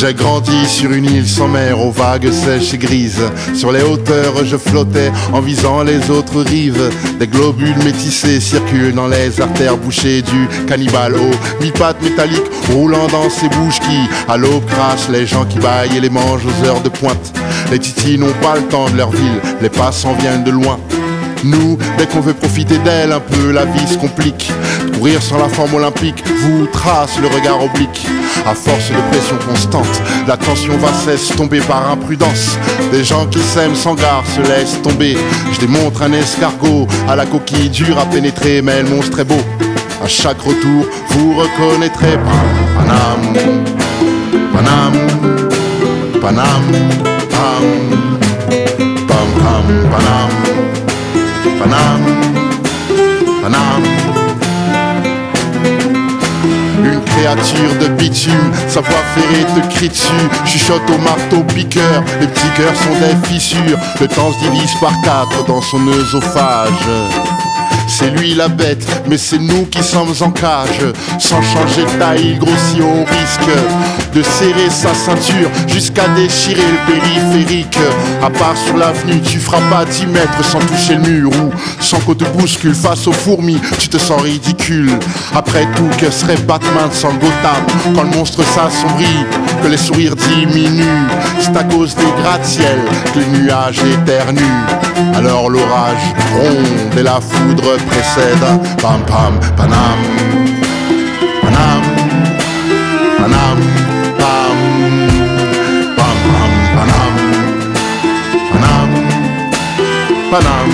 J'ai grandi sur une île sans mer, aux vagues sèches et grises. Sur les hauteurs je flottais en visant les autres rives. Des globules métissés circulent dans les artères bouchées du cannibale aux mi-pattes métalliques roulant dans ces bouches qui à l'eau crachent les gens qui baillent et les mangent aux heures de pointe. Les titis n'ont pas le temps de leur ville, les passants viennent de loin. Nous, dès qu'on veut profiter d'elle, un peu la vie se complique. Courir sur la forme olympique vous trace le regard oblique. À force de pression constante, la tension va s'estomper par imprudence. Des gens qui s'aiment sans gare se laissent tomber. Je démontre un escargot à la coquille dure à pénétrer, mais le monstre est beau. À chaque retour, vous reconnaîtrez Panam, Panam, Panam, Pam, Pam, Pam, Panam. Panam, Panam. Une créature de bitume, sa voix ferrée te crie dessus. Chuchote au marteau piqueur, les petits cœurs sont des fissures. Le temps se divise par 4 dans son œsophage. C'est lui la bête, mais c'est nous qui sommes en cage. Sans changer de taille, il grossit au risque de serrer sa ceinture jusqu'à déchirer le périphérique. À part sur l'avenue, tu feras pas 10 mètres sans toucher le mur. Ou sans qu'on te bouscule face aux fourmis, tu te sens ridicule. Après tout, que serait Batman sans Gotham quand le monstre s'assombrit, que les sourires diminuent? C'est à cause des gratte-ciel que les nuages éternuent. Alors l'orage gronde et la foudre précède. Pam pam panam, panam, panam, pam, pam pam panam, panam, panam.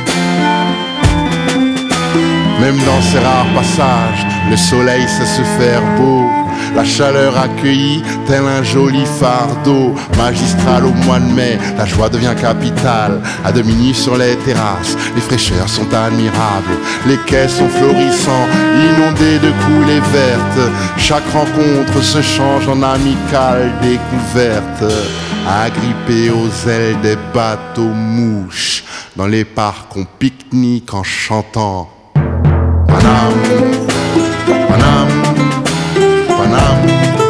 Même dans ces rares passages, le soleil sait se faire beau. La chaleur accueillie, tel un joli fardeau magistral au mois de mai, la joie devient capitale. À demi nu sur les terrasses, les fraîcheurs sont admirables. Les quais sont florissants, inondés de coulées vertes. Chaque rencontre se change en amicale découverte. Agrippés aux ailes des bateaux mouches, dans les parcs on pique-nique en chantant Panam, Panam, Panam.